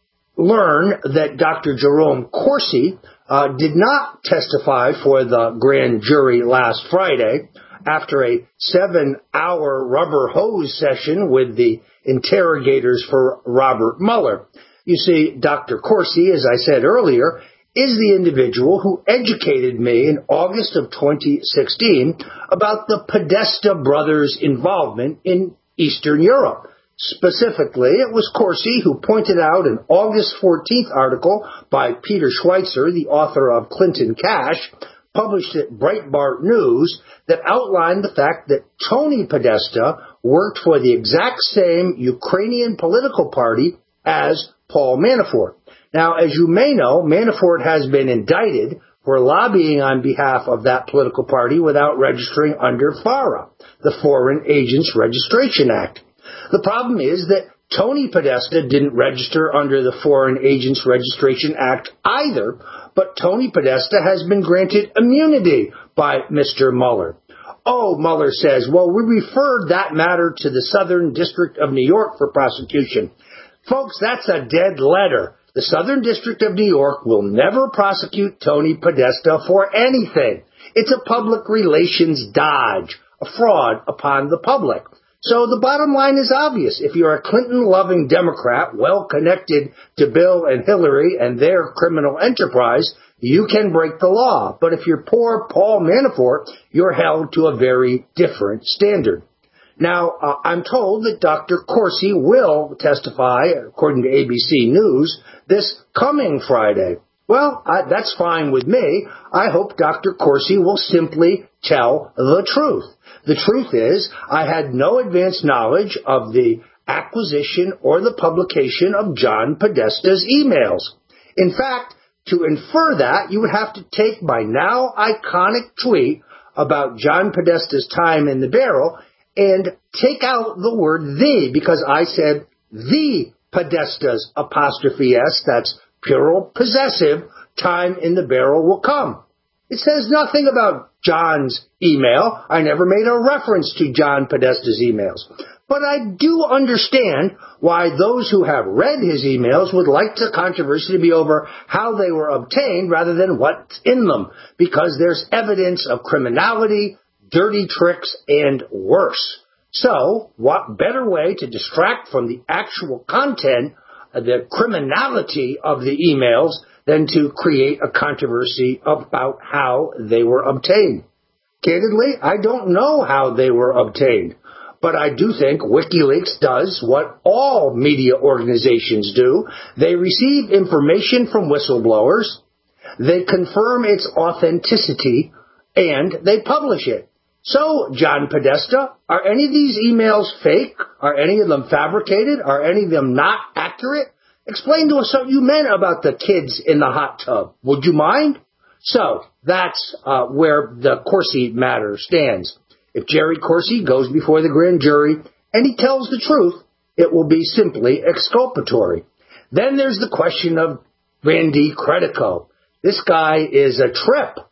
learn that Doctor Jerome Corsi uh, did not testify for the grand jury last Friday after a seven-hour rubber hose session with the interrogators for Robert Mueller. You see, Doctor Corsi, as I said earlier, is the individual who educated me in August of twenty sixteen about the Podesta brothers' involvement in Eastern Europe. Specifically, it was Corsi who pointed out an August fourteenth article by Peter Schweitzer, the author of Clinton Cash, published at Breitbart News, that outlined the fact that Tony Podesta worked for the exact same Ukrainian political party as Paul Manafort. Now, as you may know, Manafort has been indicted for lobbying on behalf of that political party without registering under FARA, the Foreign Agents Registration Act. The problem is that Tony Podesta didn't register under the Foreign Agents Registration Act either, but Tony Podesta has been granted immunity by Mister Mueller. Oh, Mueller says, well, we referred that matter to the Southern District of New York for prosecution. Folks, that's a dead letter. The Southern District of New York will never prosecute Tony Podesta for anything. It's a public relations dodge, a fraud upon the public. So the bottom line is obvious. If you're a Clinton-loving Democrat, well-connected to Bill and Hillary and their criminal enterprise, you can break the law. But if you're poor Paul Manafort, you're held to a very different standard. Now, uh, I'm told that Doctor Corsi will testify, according to A B C News, this coming Friday. Well, I, that's fine with me. I hope Doctor Corsi will simply tell the truth. The truth is, I had no advance knowledge of the acquisition or the publication of John Podesta's emails. In fact, to infer that, you would have to take my now iconic tweet about John Podesta's time in the barrel and take out the word the, because I said the Podesta's apostrophe S, that's plural possessive, time in the barrel will come. It says nothing about John's email. I never made a reference to John Podesta's emails. But I do understand why those who have read his emails would like the controversy to be over how they were obtained rather than what's in them, because there's evidence of criminality, dirty tricks, and worse. So, what better way to distract from the actual content, the criminality of the emails, than to create a controversy about how they were obtained? Candidly, I don't know how they were obtained, but I do think WikiLeaks does what all media organizations do. They receive information from whistleblowers, they confirm its authenticity, and they publish it. So, John Podesta, are any of these emails fake? Are any of them fabricated? Are any of them not accurate? Explain to us what you meant about the kids in the hot tub. Would you mind? So, that's uh, where the Corsi matter stands. If Jerry Corsi goes before the grand jury and he tells the truth, it will be simply exculpatory. Then there's the question of Randy Credico. This guy is a trip.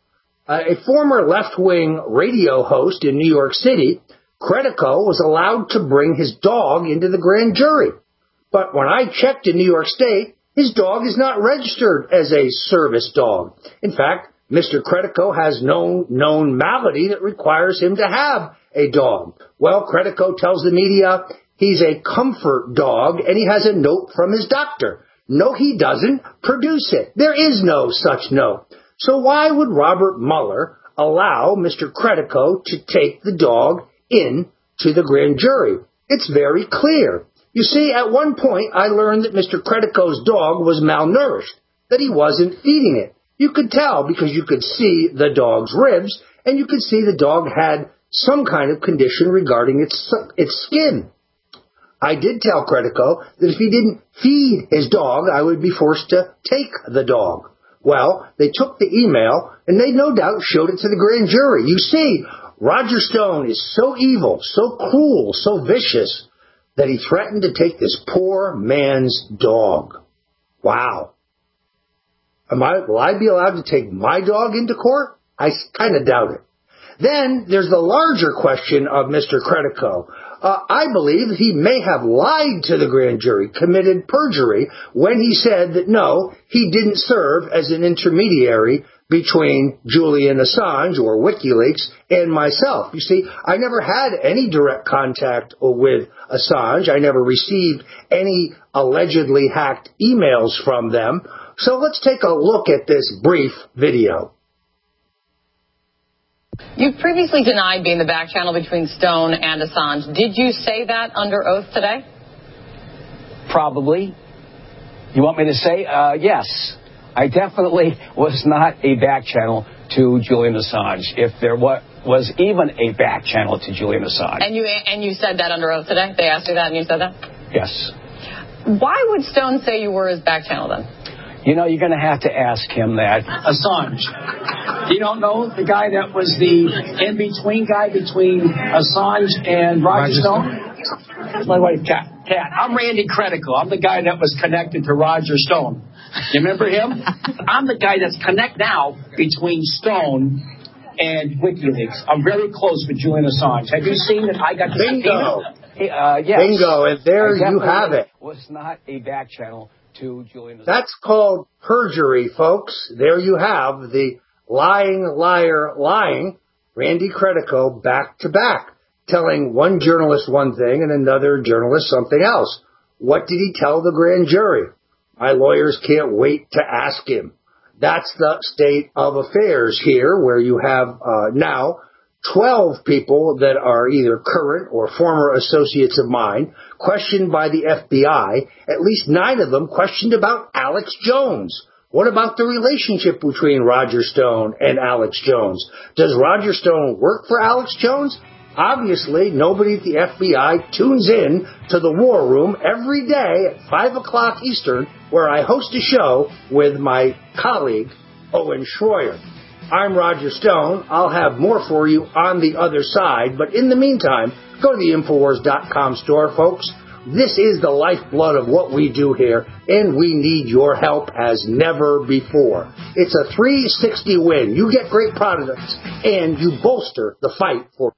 Uh, a former left-wing radio host in New York City, Credico was allowed to bring his dog into the grand jury. But when I checked in New York State, his dog is not registered as a service dog. In fact, Mister Credico has no known malady that requires him to have a dog. Well, Credico tells the media he's a comfort dog and he has a note from his doctor. No, he doesn't. Produce it. There is no such note. So why would Robert Mueller allow Mister Credico to take the dog in to the grand jury? It's very clear. You see, at one point I learned that Mister Credico's dog was malnourished, that he wasn't feeding it. You could tell because you could see the dog's ribs and you could see the dog had some kind of condition regarding its its skin. I did tell Credico that if he didn't feed his dog, I would be forced to take the dog. Well, they took the email and they no doubt showed it to the grand jury. You see, Roger Stone is so evil, so cruel, so vicious that he threatened to take this poor man's dog. Wow. Am I, will I be allowed to take my dog into court? I kind of doubt it. Then there's the larger question of Mister Credico. Uh, I believe that he may have lied to the grand jury, committed perjury, when he said that no, he didn't serve as an intermediary between Julian Assange or WikiLeaks and myself. You see, I never had any direct contact with Assange. I never received any allegedly hacked emails from them. So let's take a look at this brief video. You've previously denied being the back channel between Stone and Assange. Did you say that under oath today? Probably. You want me to say? Uh, yes. I definitely was not a back channel to Julian Assange, if there wa- was even a back channel to Julian Assange. And you and you said that under oath today? They asked you that and you said that? Yes. Why would Stone say you were his back channel then? You know, you're going to have to ask him that. Assange. You don't know the guy that was the in-between guy between Assange and Roger, Roger Stone? My wife, Kat. Kat. I'm Randy Credico. I'm the guy that was connected to Roger Stone. You remember him? I'm the guy that's connect now between Stone and WikiLeaks. I'm very close with Julian Assange. Have you seen that I got the Bingo. Uh, yes. Bingo, and there you have it. Was not a back channel to Julian Assange. That's called perjury, folks. There you have the lying, liar, lying Randy Credico back to back, telling one journalist one thing and another journalist something else. What did he tell the grand jury? My lawyers can't wait to ask him. That's the state of affairs here, where you have uh, now twelve people that are either current or former associates of mine questioned by the F B I, at least nine of them questioned about Alex Jones. What about the relationship between Roger Stone and Alex Jones? Does Roger Stone work for Alex Jones? Obviously, nobody at the F B I tunes in to the War Room every day at five o'clock Eastern, where I host a show with my colleague, Owen Schroyer. I'm Roger Stone. I'll have more for you on the other side. But in the meantime, go to the Infowars dot com store, folks. This is the lifeblood of what we do here, and we need your help as never before. It's a three sixty win. You get great products, and you bolster the fight for...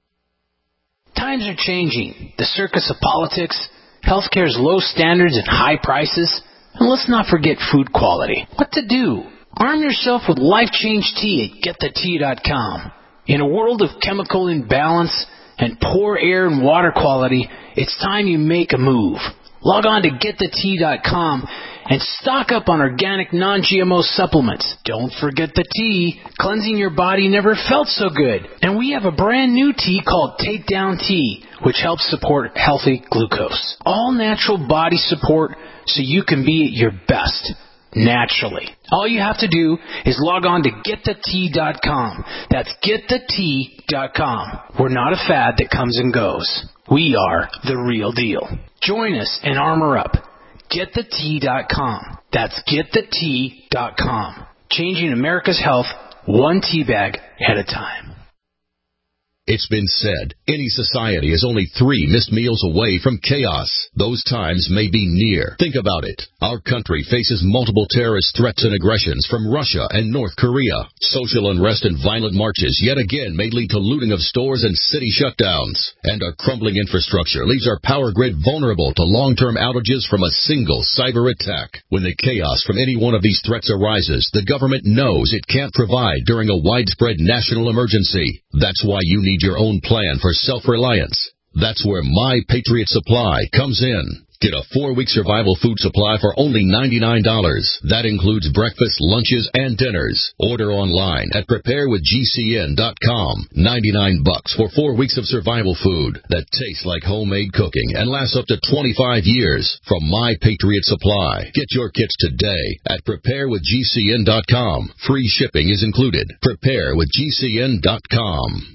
Times are changing. The circus of politics, healthcare's low standards and high prices, and let's not forget food quality. What to do? Arm yourself with Life Change Tea at get the tea dot com. In a world of chemical imbalance and poor air and water quality, it's time you make a move. Log on to get the tea dot com and stock up on organic non-G M O supplements. Don't forget the tea. Cleansing your body never felt so good. And we have a brand new tea called Takedown Tea, which helps support healthy glucose. All natural body support so you can be at your best. Naturally. All you have to do is log on to get the tea dot com. That's get the tea dot com. We're not a fad that comes and goes. We are the real deal. Join us and armor up. get the tea dot com. That's get the tea dot com. Changing America's health one tea bag at a time. It's been said, any society is only three missed meals away from chaos. Those times may be near. Think about it. Our country faces multiple terrorist threats and aggressions from Russia and North Korea. Social unrest and violent marches yet again may lead to looting of stores and city shutdowns. And our crumbling infrastructure leaves our power grid vulnerable to long-term outages from a single cyber attack. When the chaos from any one of these threats arises, the government knows it can't provide during a widespread national emergency. That's why you need your own plan for self-reliance. That's where My Patriot Supply comes in. Get a four-week survival food supply for only ninety-nine dollars. That includes breakfast, lunches, and dinners. Order online at prepare with G C N dot com. ninety-nine bucks for four weeks of survival food that tastes like homemade cooking and lasts up to twenty-five years from My Patriot Supply. Get your kits today at prepare with G C N dot com. Free shipping is included. prepare with G C N dot com.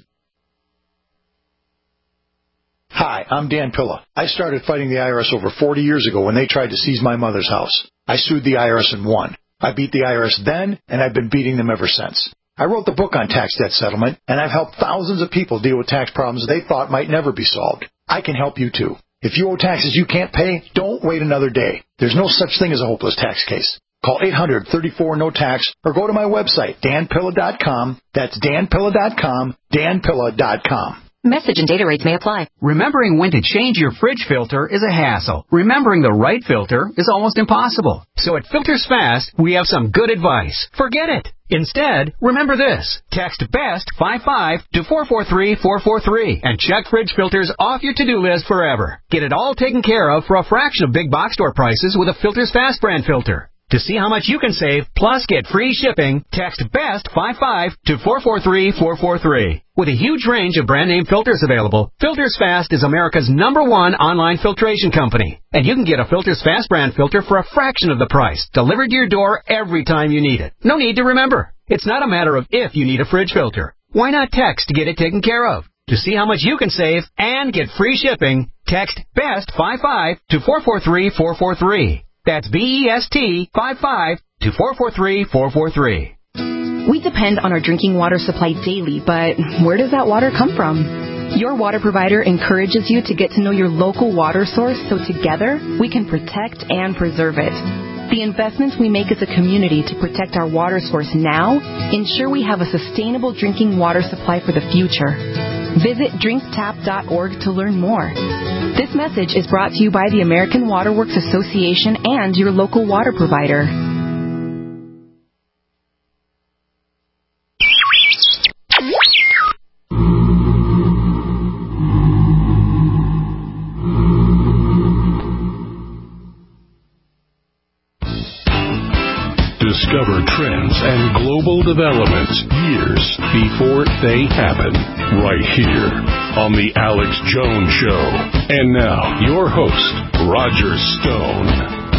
Hi, I'm Dan Pilla. I started fighting the I R S over forty years ago when they tried to seize my mother's house. I sued the I R S and won. I beat the I R S then, and I've been beating them ever since. I wrote the book on tax debt settlement, and I've helped thousands of people deal with tax problems they thought might never be solved. I can help you too. If you owe taxes you can't pay, don't wait another day. There's no such thing as a hopeless tax case. Call eight hundred, thirty-four, no tax or go to my website, dan pilla dot com. That's dan pilla dot com, dan pilla dot com. Message and data rates may apply. Remembering when to change your fridge filter is a hassle. Remembering the right filter is almost impossible. So at Filters Fast, we have some good advice. Forget it. Instead, remember this. Text BEST five five to four four three four four three and check fridge filters off your to-do list forever. Get it all taken care of for a fraction of big box store prices with a Filters Fast brand filter. To see how much you can save, plus get free shipping, text BEST five five to four four three four four three. With a huge range of brand name filters available, Filters Fast is America's number one online filtration company. And you can get a Filters Fast brand filter for a fraction of the price, delivered to your door every time you need it. No need to remember. It's not a matter of if you need a fridge filter. Why not text to get it taken care of? To see how much you can save and get free shipping, text BEST five five to four four three four four three. That's B E S T five five to four four three four four three. We depend on our drinking water supply daily, but where does that water come from? Your water provider encourages you to get to know your local water source so together we can protect and preserve it. The investments we make as a community to protect our water source now ensure we have a sustainable drinking water supply for the future. Visit drink tap dot org to learn more. This message is brought to you by the American Water Works Association and your local water provider. Discover trends and global developments years before they happen, right here on The Alex Jones Show. And now, your host, Roger Stone.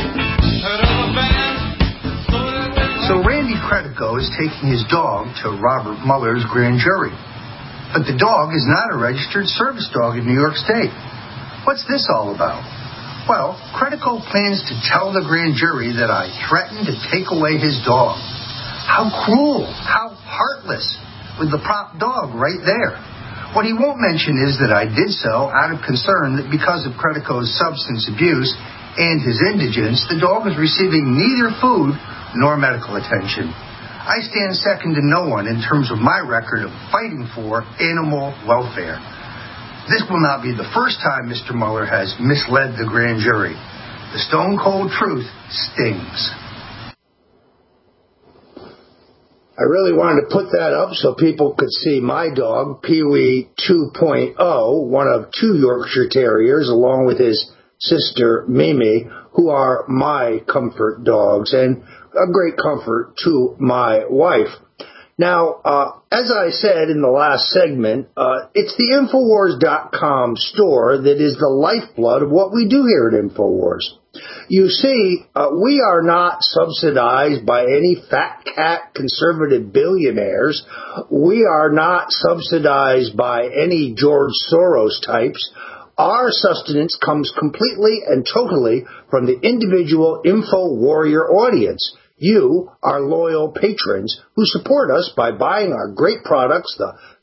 So Randy Credico is taking his dog to Robert Mueller's grand jury. But the dog is not a registered service dog in New York State. What's this all about? Well, Credico plans to tell the grand jury that I threatened to take away his dog. How cruel, how heartless, with the prop dog right there. What he won't mention is that I did so out of concern that because of Credico's substance abuse and his indigence, the dog is receiving neither food nor medical attention. I stand second to no one in terms of my record of fighting for animal welfare. This will not be the first time Mister Mueller has misled the grand jury. The stone-cold truth stings. I really wanted to put that up so people could see my dog, Pee-wee two point oh, one of two Yorkshire Terriers, along with his sister, Mimi, who are my comfort dogs, and a great comfort to my wife. Now, uh, as I said in the last segment, uh, it's the Infowars dot com store that is the lifeblood of what we do here at Infowars. You see, uh, we are not subsidized by any fat cat conservative billionaires. We are not subsidized by any George Soros types. Our sustenance comes completely and totally from the individual Info Warrior audience. You, our loyal patrons, who support us by buying our great products, the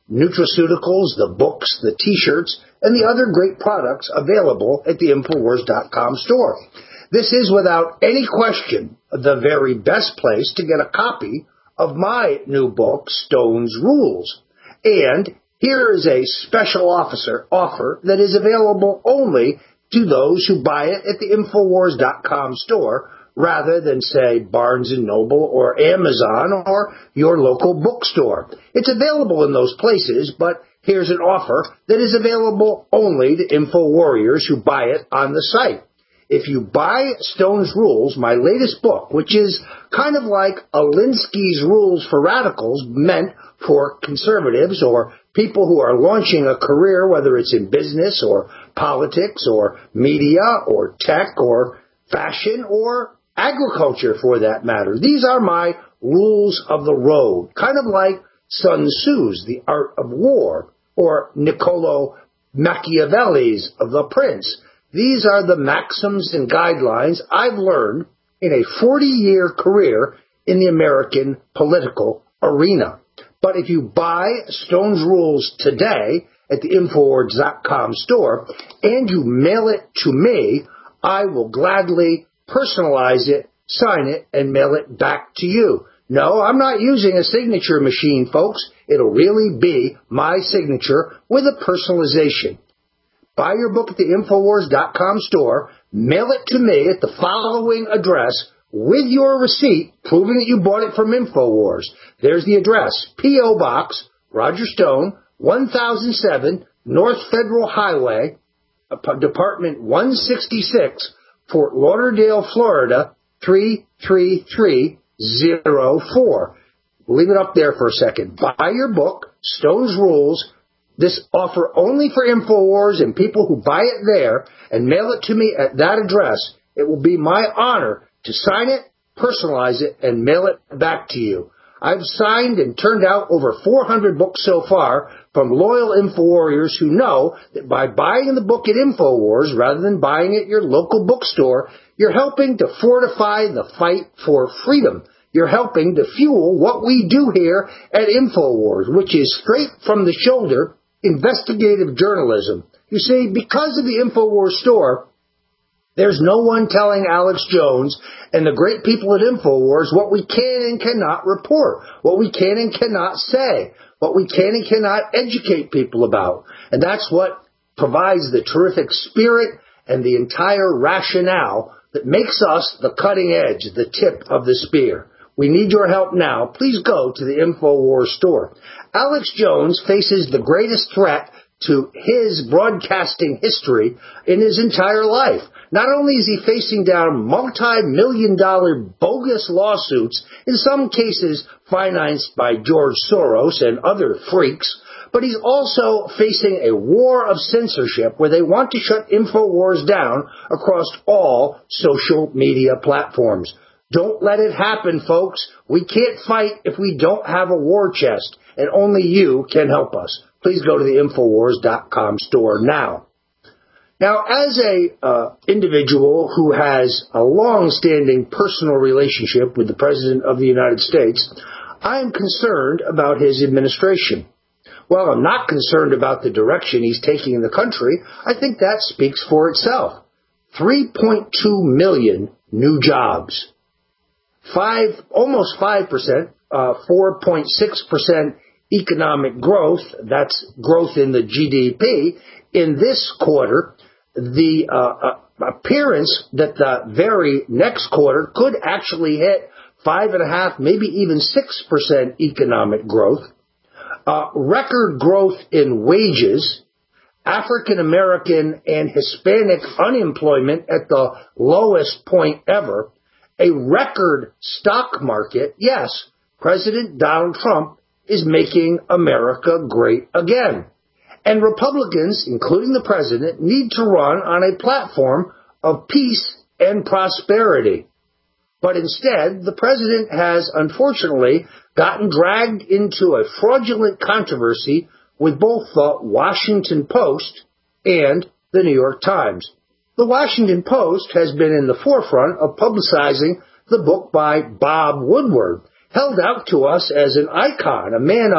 nutraceuticals, the books, the T-shirts, and the other great products available at the Infowars dot com store. This is, without any question, the very best place to get a copy of my new book, Stone's Rules. And here is a special officer offer that is available only to those who buy it at the Infowars dot com store, rather than, say, Barnes and Noble or Amazon or your local bookstore. It's available in those places, but here's an offer that is available only to InfoWarriors who buy it on the site. If you buy Stone's Rules, my latest book, which is kind of like Alinsky's Rules for Radicals, meant for conservatives or people who are launching a career, whether it's in business or politics or media or tech or fashion or agriculture for that matter. These are my rules of the road, kind of like Sun Tzu's The Art of War or Niccolo Machiavelli's The Prince. These are the maxims and guidelines I've learned in a forty-year career in the American political arena. But if you buy Stone's Rules today at the Infowars dot com store and you mail it to me, I will gladly personalize it, sign it, and mail it back to you. No, I'm not using a signature machine, folks. It'll really be my signature with a personalization. Buy your book at the Infowars dot com store, mail it to me at the following address with your receipt proving that you bought it from InfoWars. There's the address, P O. Box, Roger Stone, one thousand seven, North Federal Highway, Department one sixty-six, Fort Lauderdale, Florida, three three three zero four. Leave it up there for a second. Buy your book, Stone's Rules. This offer only for InfoWars and people who buy it there and mail it to me at that address. It will be my honor to sign it, personalize it, and mail it back to you. I've signed and turned out over four hundred books so far from loyal InfoWarriors who know that by buying the book at InfoWars rather than buying it at your local bookstore, you're helping to fortify the fight for freedom. You're helping to fuel what we do here at InfoWars, which is straight from the shoulder investigative journalism. You see, because of the InfoWars store, there's no one telling Alex Jones and the great people at InfoWars what we can and cannot report, what we can and cannot say, what we can and cannot educate people about. And that's what provides the terrific spirit and the entire rationale that makes us the cutting edge, the tip of the spear. We need your help now. Please go to the InfoWars store. Alex Jones faces the greatest threat to his broadcasting history in his entire life. Not only is he facing down multi-million dollar bogus lawsuits, in some cases financed by George Soros and other freaks, but he's also facing a war of censorship where they want to shut InfoWars down across all social media platforms. Don't let it happen, folks. We can't fight if we don't have a war chest, and only you can help us. Please go to the Infowars dot com store now. Now, as a uh, individual who has a long-standing personal relationship with the President of the United States, I am concerned about his administration. While I'm not concerned about the direction he's taking in the country, I think that speaks for itself. three point two million new jobs. Five, almost five percent, uh, four point six percent economic growth. That's growth in the G D P. In this quarter, the uh, uh, appearance that the very next quarter could actually hit five and a half, maybe even six percent economic growth. Uh, record growth in wages. African American and Hispanic unemployment at the lowest point ever. A record stock market. Yes, President Donald Trump is making America great again. And Republicans, including the president, need to run on a platform of peace and prosperity. But instead, the president has unfortunately gotten dragged into a fraudulent controversy with both the Washington Post and the New York Times. The Washington Post has been in the forefront of publicizing the book by Bob Woodward, held out to us as an icon, a man of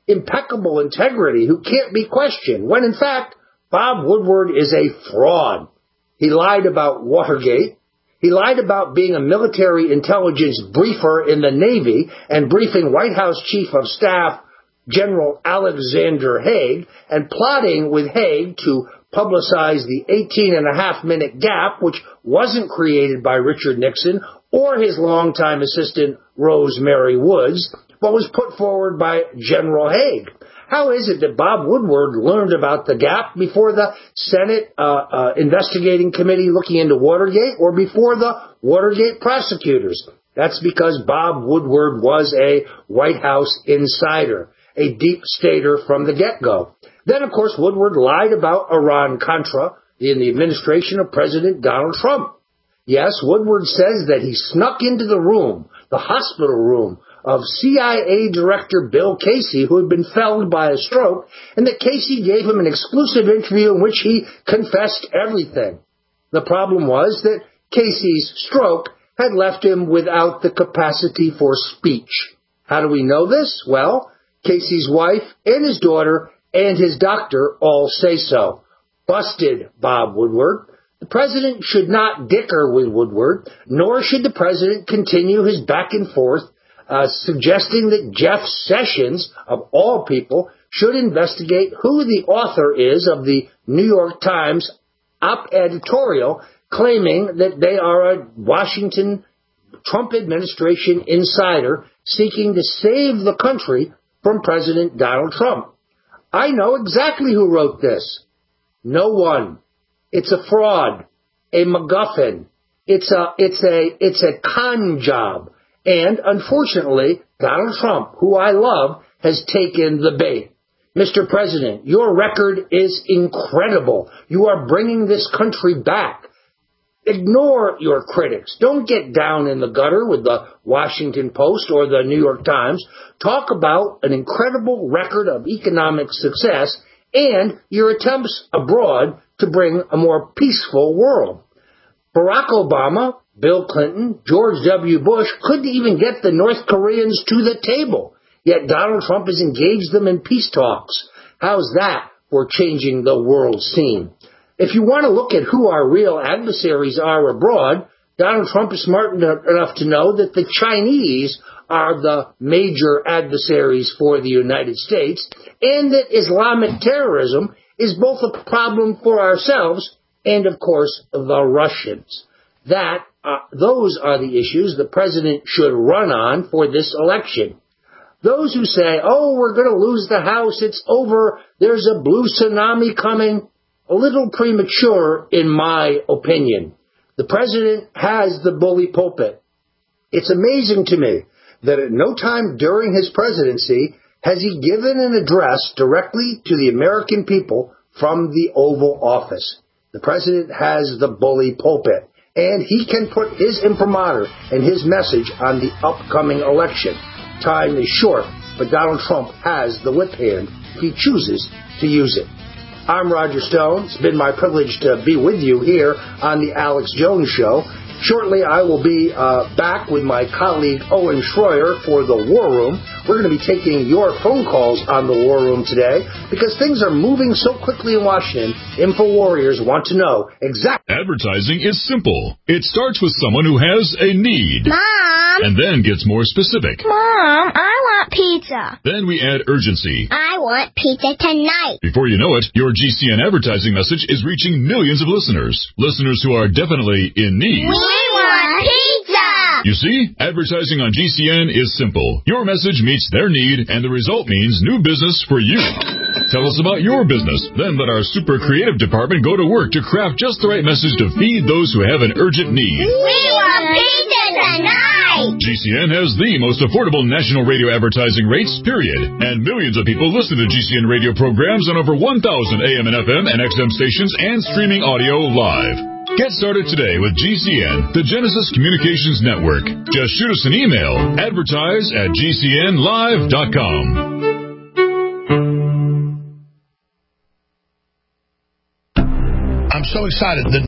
impeccable integrity who can't be questioned, when in fact, Bob Woodward is a fraud. He lied about Watergate. He lied about being a military intelligence briefer in the Navy and briefing White House Chief of Staff General Alexander Haig and plotting with Haig to publicize the eighteen and a half minute gap, which wasn't created by Richard Nixon or his longtime assistant Rosemary Woods, but was put forward by General Haig. How is it that Bob Woodward learned about the gap before the Senate uh, uh, investigating committee looking into Watergate or before the Watergate prosecutors? That's because Bob Woodward was a White House insider, a deep stater from the get-go. Then, of course, Woodward lied about Iran-Contra in the administration of President Donald Trump. Yes, Woodward says that he snuck into the room, the hospital room, of C I A Director Bill Casey, who had been felled by a stroke, and that Casey gave him an exclusive interview in which he confessed everything. The problem was that Casey's stroke had left him without the capacity for speech. How do we know this? Well, Casey's wife and his daughter and his doctor all say so. Busted, Bob Woodward. The president should not dicker with Woodward, nor should the president continue his back and forth Uh, suggesting that Jeff Sessions, of all people, should investigate who the author is of the New York Times op editorial claiming that they are a Washington Trump administration insider seeking to save the country from President Donald Trump. I know exactly who wrote this. No one. It's a fraud, a MacGuffin. It's a, it's a, it's a con job. And, unfortunately, Donald Trump, who I love, has taken the bait. Mister President, your record is incredible. You are bringing this country back. Ignore your critics. Don't get down in the gutter with the Washington Post or the New York Times. Talk about an incredible record of economic success and your attempts abroad to bring a more peaceful world. Barack Obama, Bill Clinton, George W. Bush couldn't even get the North Koreans to the table, yet Donald Trump has engaged them in peace talks. How's that for changing the world scene? If you want to look at who our real adversaries are abroad, Donald Trump is smart enough to know that the Chinese are the major adversaries for the United States, and that Islamic terrorism is both a problem for ourselves and, of course, the Russians. That uh, those are the issues the president should run on for this election. Those who say, oh, we're going to lose the House, it's over, there's a blue tsunami coming, a little premature in my opinion. The president has the bully pulpit. It's amazing to me that at no time during his presidency has he given an address directly to the American people from the Oval Office. The president has the bully pulpit, and he can put his imprimatur and his message on the upcoming election. Time is short, but Donald Trump has the whip hand if he chooses to use it. I'm Roger Stone. It's been my privilege to be with you here on the Alex Jones Show. Shortly, I will be uh, back with my colleague Owen Schroyer for the War Room. We're going to be taking your phone calls on the War Room today because things are moving so quickly in Washington. InfoWarriors want to know exactly. Advertising is simple. It starts with someone who has a need. Mom! And then gets more specific. Mom, I want pizza. Then we add urgency. I want pizza tonight. Before you know it, your G C N advertising message is reaching millions of listeners. Listeners who are definitely in need. We want pizza! You see, advertising on G C N is simple. Your message meets their need, and the result means new business for you. Tell us about your business. Then let our super creative department go to work to craft just the right message to feed those who have an urgent need. We want pizza tonight! G C N has the most affordable national radio advertising rates, period. And millions of people listen to G C N radio programs on over one thousand A M and F M and X M stations and streaming audio live. Get started today with G C N, the Genesis Communications Network. Just shoot us an email, advertise at G C N live dot com. I'm so excited. The